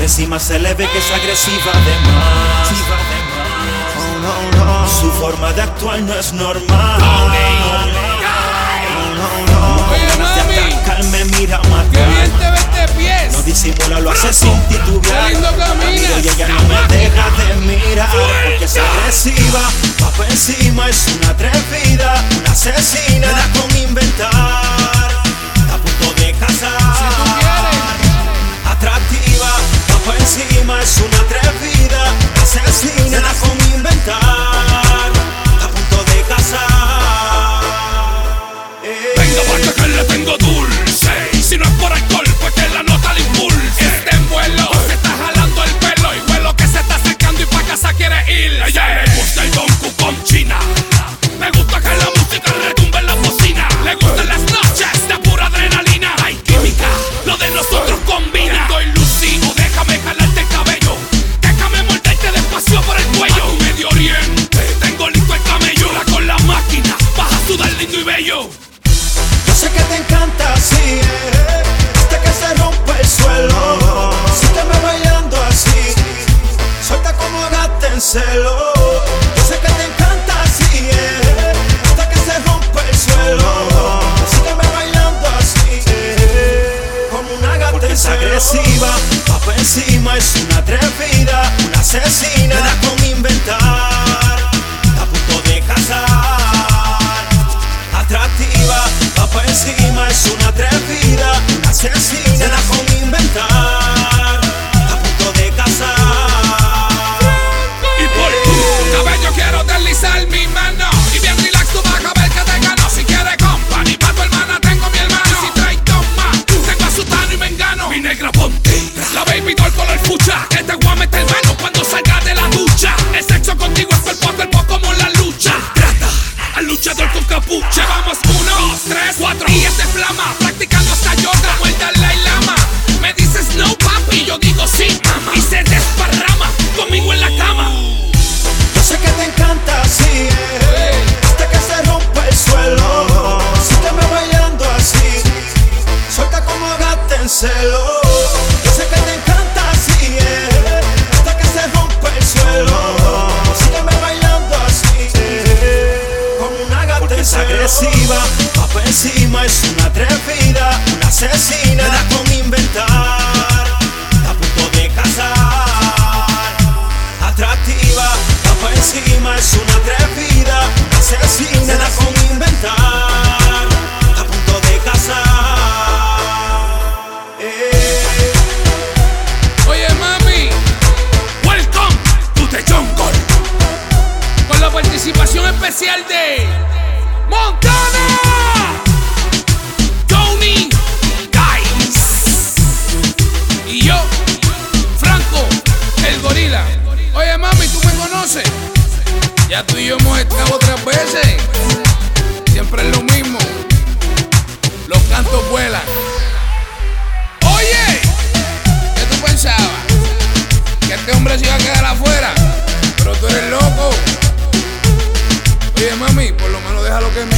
encima se le ve que es agresiva de más. Su forma de actuar no es normal. Ganas de atacarme, mira, matar. Qué bien te ves de pies. No disimula, lo hace sin titubear. Qué lindo caminas. Y ella no me deja de mirar, porque es agresiva, va por encima, es una atrevida, una asesina, da con inventar, está a punto de casar. Si tú quieres. Atractiva, va por encima, es una atrevida, asesina, da con inventar, está a punto de casar. Venga pa' que le tengo dulce. Y si no es por alcohol, pues que la nota le impulse. Está en vuelo, se está jalando el pelo. Y vuelo que se está acercando y pa' casa quiere ir. A ella le gusta el donku con China. Me gusta que la música retumbe en la bocina. Le gustan las noches de pura adrenalina. Hay química, lo de nosotros combina. Estoy lucido, déjame jalarte el cabello. Déjame morderte despacio por el cuello. A tu Medio Oriente, tengo listo el camello. La con la máquina, vas a sudar lindo y bello. Yo sé que te encanta así, hasta que se rompe el suelo. Sígueme bailando así, suelta como gata en celo. Yo sé que te encanta así, hasta que se rompe el suelo. Sígueme bailando así, como una gata en celo. Es agresiva, va por encima, es una atrevida, una asesina, da con inventar, está a punto de casar. Atractiva, va por encima, es una atrevida, una asesina, da con inventar, está a punto de casar. Y por tu cabello quiero deslizar mi mano. Y bien relax tú vas a ver que te gano. Si quieres company pa' tu hermana tengo mi hermano. Y si traes dos más, tengo a Sutano y Mengano. Mi negra ponte, la baby doll color fucha. Que te voy a meter mano cuando salga de la ducha. El sexo contigo es cuerpo a cuerpo como la lucha. Trata al luchador con capucha. Vamos 1, 2, 3, 4 y este flama. Practicando hasta yoga, vuelta la y lama. Me dices no papi, yo digo sí mamá. Y se desparrama conmigo en la cama. Yo sé que te encanta así, hasta que se rompe el suelo. Sígueme bailando así, suelta como gata en celo. Yo sé que te encanta así, hasta que se rompe el suelo. Sígueme bailando así, como una gata en celo. Es agresiva, va por encima, es una atrevida, una asesina, da con inventar, está a punto de casar. Atractiva, va por encima, es una atrevida, una asesina, da con inventar, está a punto de casar. Oye, mami, Welcome to the jungle. con la participación especial de Montana, Tony Dice y yo, Franco, el gorila. Oye, mami, ¿tú me conoces? Ya tú y yo hemos estado otras veces. Siempre es lo mismo. Los cantos vuelan. Oye, ¿qué tú pensabas? Que este hombre se iba a quedar afuera. Pero tú eres loco. Oye, mami, por lo menos déjalo que